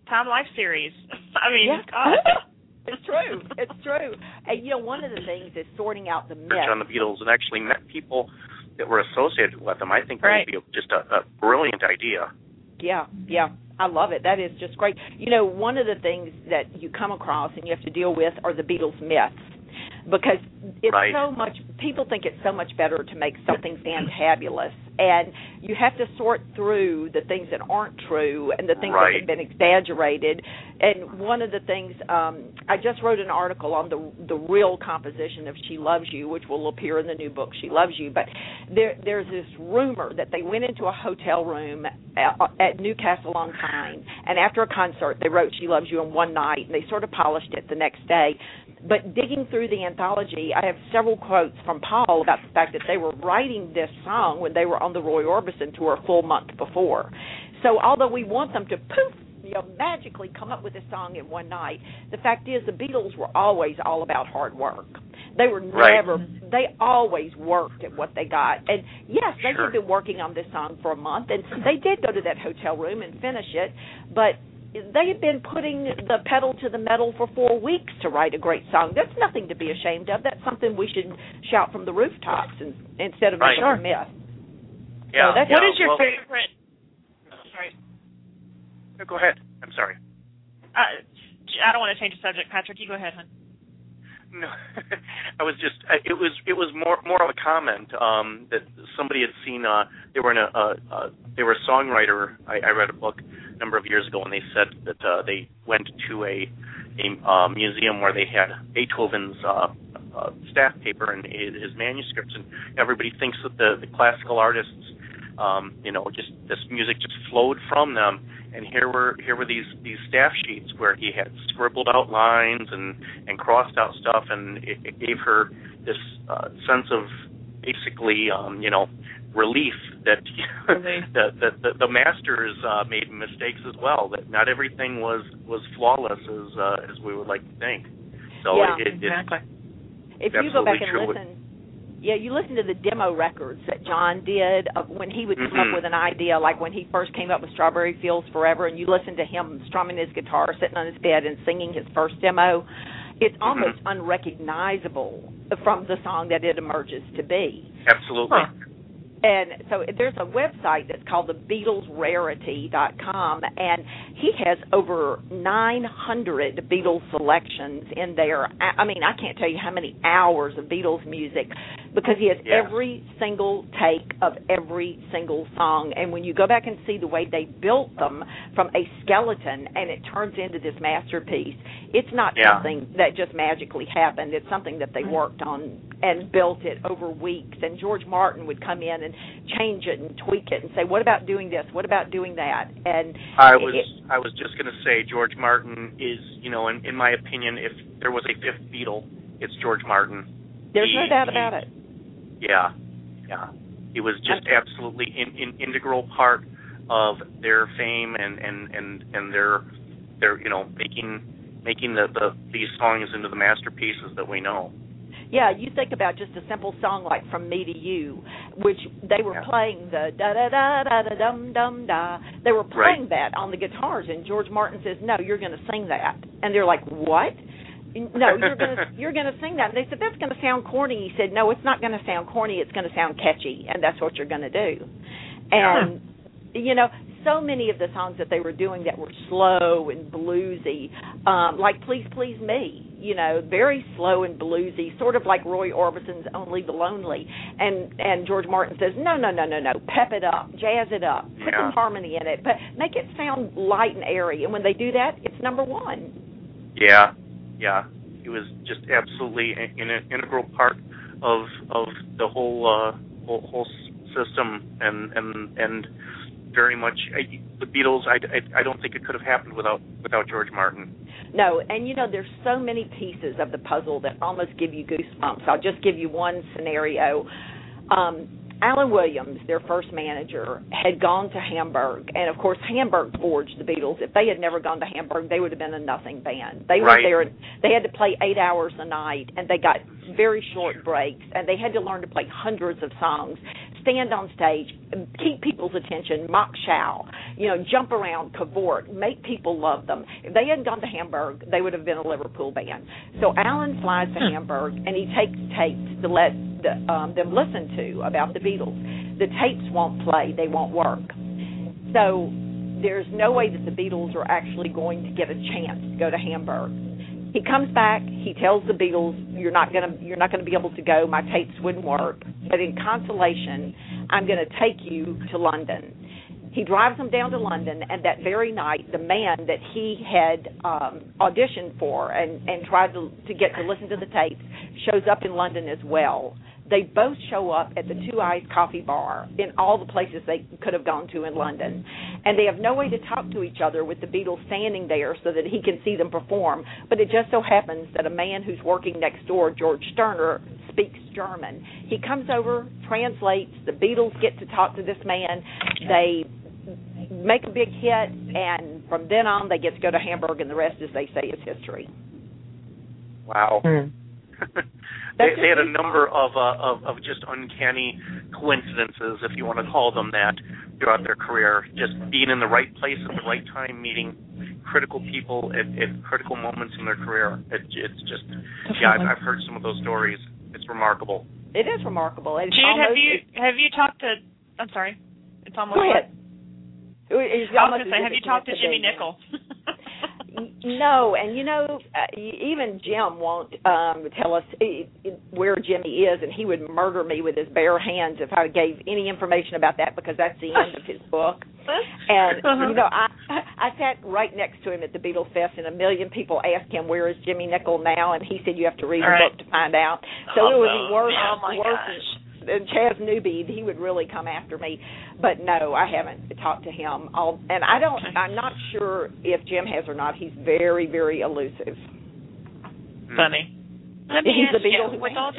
Time Life series. I mean, yeah. God. It's true. It's true. And, you know, one of the things is sorting out the myths. On the Beatles and actually met people that were associated with them. I think that would be just a brilliant idea. Yeah, yeah. I love it. That is just great. You know, one of the things that you come across and you have to deal with are the Beatles myths. Because it's so much, people think it's so much better to make something fantabulous. And you have to sort through the things that aren't true and the things that have been exaggerated. And one of the things, I just wrote an article on the real composition of She Loves You, which will appear in the new book, She Loves You. But there's this rumor that they went into a hotel room at Newcastle-on-Tyne, and after a concert, they wrote She Loves You in one night, and they sort of polished it the next day. But digging through the anthology, I have several quotes from Paul about the fact that they were writing this song when they were on the Roy Orbison tour a full month before. So although we want them to magically come up with this song in one night, the fact is the Beatles were always all about hard work. They were never, they always worked at what they got. And yes, they had been working on this song for a month, and they did go to that hotel room and finish it, but they had been putting the pedal to the metal for 4 weeks to write a great song. That's nothing to be ashamed of. That's something we should shout from the rooftops instead of making a myth. Yeah. So what is your favorite? Sorry. No, go ahead. I'm sorry. I don't want to change the subject, Patrick. You go ahead, hon. No, I was just. It was more of a comment that somebody had seen. They were they were a songwriter. I read a book a number of years ago, and they said that they went to a museum where they had Beethoven's staff paper and his manuscripts, and everybody thinks that the classical artists, just this music just flowed from them. And here were these staff sheets where he had scribbled out lines and crossed out stuff, and it gave her this sense of basically relief that the masters made mistakes as well. That not everything was flawless as we would like to think. So exactly. If you go back and listen. Yeah, you listen to the demo records that John did when he would come up with an idea, like when he first came up with Strawberry Fields Forever, and you listen to him strumming his guitar, sitting on his bed and singing his first demo. It's almost unrecognizable from the song that it emerges to be. Absolutely. And so there's a website that's called thebeatlesrarity.com, and he has over 900 Beatles selections in there. I mean, I can't tell you how many hours of Beatles music, because he has every single take of every single song. And when you go back and see the way they built them from a skeleton and it turns into this masterpiece, it's not something that just magically happened. It's something that they worked on and built it over weeks. And George Martin would come in and change it and tweak it and say, what about doing this? What about doing that? And I was just going to say George Martin is, in my opinion, if there was a fifth Beatle, it's George Martin. There's no doubt about it. Yeah. He was just absolutely an integral part of their fame and their making these songs into the masterpieces that we know. Yeah, you think about just a simple song like From Me to You, which they were playing the da-da-da-da-da-dum-dum-da. They were playing that on the guitars, and George Martin says, no, you're going to sing that. And they're like, what? No, you're going to sing that. And they said, that's going to sound corny. He said, no, it's not going to sound corny. It's going to sound catchy, and that's what you're going to do. And, so many of the songs that they were doing that were slow and bluesy, like Please Please Me, very slow and bluesy, sort of like Roy Orbison's Only the Lonely. And George Martin says, no, pep it up, jazz it up, put some harmony in it, but make it sound light and airy. And when they do that, it's number one. Yeah. He was just absolutely an integral part of the whole system, and very much the Beatles. I don't think it could have happened without George Martin. No, and there's so many pieces of the puzzle that almost give you goosebumps. I'll just give you one scenario. Alan Williams, their first manager, had gone to Hamburg, and of course Hamburg forged the Beatles. If they had never gone to Hamburg, they would have been a nothing band. They were there, and they had to play 8 hours a night, and they got very short breaks, and they had to learn to play hundreds of songs. stand on stage, keep people's attention, mock shout, jump around, cavort, make people love them. If they hadn't gone to Hamburg, they would have been a Liverpool band. So Alan flies to Hamburg, and he takes tapes to let them listen to about the Beatles. The tapes won't play. They won't work. So there's no way that the Beatles are actually going to get a chance to go to Hamburg. He comes back. He tells the Beatles, "You're not gonna be able to go. My tapes wouldn't work. But in consolation, I'm going to take you to London." He drives them down to London, and that very night, the man that he had auditioned for and tried to get to listen to the tapes shows up in London as well. They both show up at the Two Eyes Coffee Bar in all the places they could have gone to in London. And they have no way to talk to each other with the Beatles standing there so that he can see them perform. But it just so happens that a man who's working next door, George Sterner, speaks German. He comes over, translates, the Beatles get to talk to this man. They make a big hit, and from then on they get to go to Hamburg, and the rest, as they say, is history. Wow. They had a number of just uncanny coincidences, if you want to call them that, throughout their career. Just being in the right place at the right time, meeting critical people at critical moments in their career. It's just, I've heard some of those stories. It's remarkable. It is remarkable. It's Jude, have you talked to? I'm sorry, it's almost. Go ahead. I was going to say, have you talked to Jimmy Nicol? No, and even Jim won't tell us where Jimmy is, and he would murder me with his bare hands if I gave any information about that, because that's the end of his book. And I sat right next to him at the Beatles Fest, and a million people asked him, "Where is Jimmy Nicol now?" And he said, "You have to read the book to find out." So it would be worse than Chaz Newby. He would really come after me. But no, I haven't talked to him. I'm not sure if Jim has or not. He's very, very elusive. Funny. Let me ask you, with all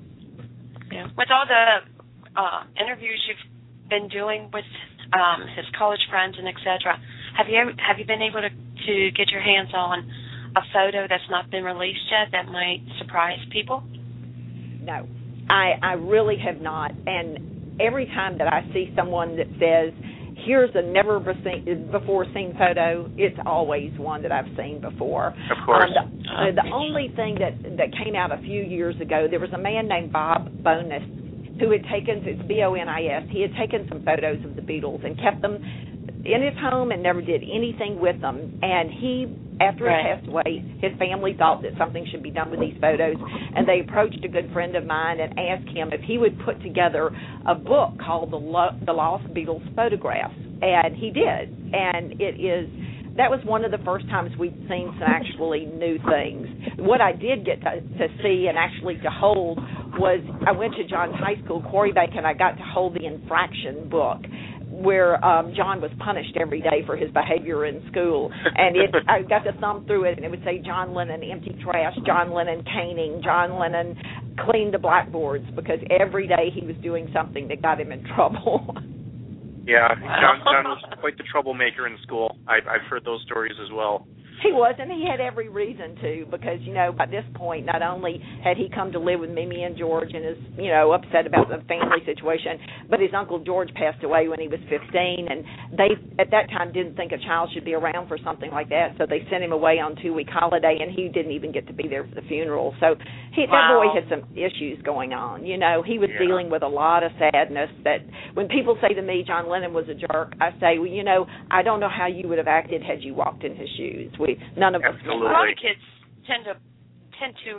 the interviews you've been doing with his college friends and etc., have you been able to get your hands on a photo that's not been released yet that might surprise people? No, I really have not. And every time that I see someone that says, "Here's a never before seen photo," it's always one that I've seen before. Of course. The only thing that came out a few years ago, there was a man named Bob Bonis who had taken, it's Bonis, he had taken some photos of the Beatles and kept them in his home and never did anything with them. And after he passed away, his family thought that something should be done with these photos, and they approached a good friend of mine and asked him if he would put together a book called The Lost Beatles Photographs, and he did. And that was one of the first times we'd seen some actually new things. What I did get to see and actually to hold was, I went to John's high school, Quarry Bank, and I got to hold the infraction book, where John was punished every day for his behavior in school. And I got to thumb through it, and it would say John Lennon empty trash, John Lennon caning, John Lennon cleaned the blackboards, because every day he was doing something that got him in trouble. Yeah, John was quite the troublemaker in school. I've heard those stories as well. He was, and he had every reason to, because, by this point, not only had he come to live with Mimi and George and is, upset about the family situation, but his Uncle George passed away when he was 15, and they, at that time, didn't think a child should be around for something like that, so they sent him away on 2-week holiday, and he didn't even get to be there for the funeral. So that boy had some issues going on. He was dealing with a lot of sadness that when people say to me, John Lennon was a jerk, I say, well, I don't know how you would have acted had you walked in his shoes. None of us. A lot of kids tend to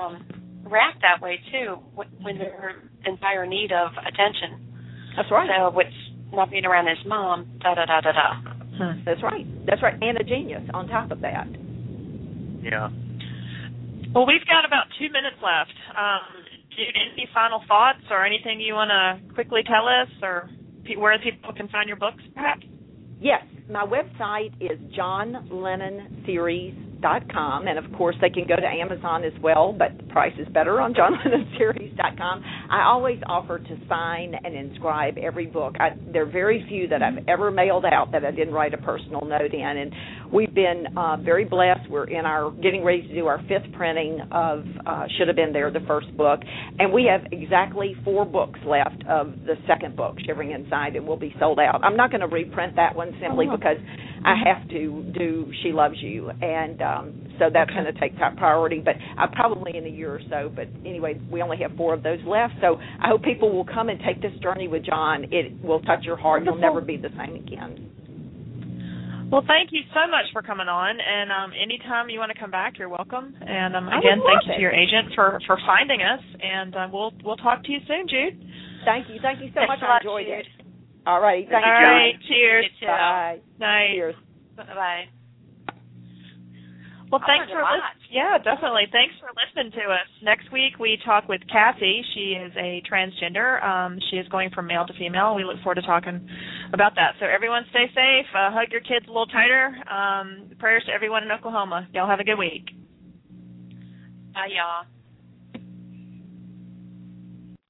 react that way too when they're in dire need of attention. That's right. So with not being around his mom, That's right. And a genius on top of that. Yeah. Well, we've got about 2 minutes left. Jude, any final thoughts or anything you want to quickly tell us, or where people can find your books, perhaps? Yes, my website is JohnLennonSeries.com, and of course they can go to Amazon as well, but the price is better on JohnLennonSeries.com. I always offer to sign and inscribe every book. There are very few that I've ever mailed out that I didn't write a personal note in, and we've been very blessed. We're getting ready to do our 5th printing of Should Have Been There, the first book, and we have exactly 4 books left of the second book, Shivering Inside, and will be sold out. I'm not going to reprint that one simply because I have to do She Loves You, and so that's going to take top priority, but probably in a year or so. But anyway, we only have 4 of those left, so I hope people will come and take this journey with John. It will touch your heart. You'll never be the same again. Well, thank you so much for coming on, and anytime you want to come back, you're welcome. And again, thank you to your agent for finding us, and we'll talk to you soon, Jude. Thank you so much. I enjoyed it. All right. Thank you. All right. Cheers. Bye. Night. Cheers. Bye. Well, thanks for listening. Yeah, definitely. Thanks for listening to us. Next week we talk with Cassie. She is a transgender. She is going from male to female. We look forward to talking about that. So everyone stay safe. Hug your kids a little tighter. Prayers to everyone in Oklahoma. Y'all have a good week. Bye, y'all.